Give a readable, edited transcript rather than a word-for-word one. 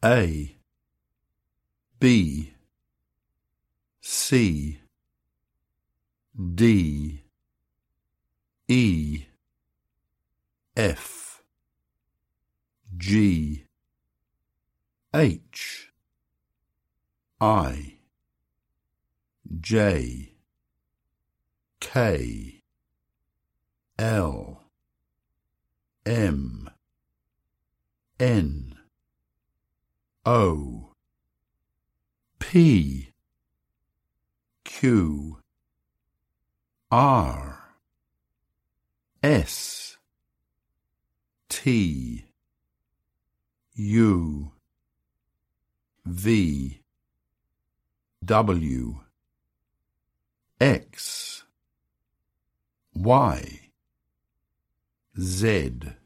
A, B, C, D, E, F, G, H, I, J, K, L, M, N, O, P, Q, R, S, T, U, V, W, X, Y, Z.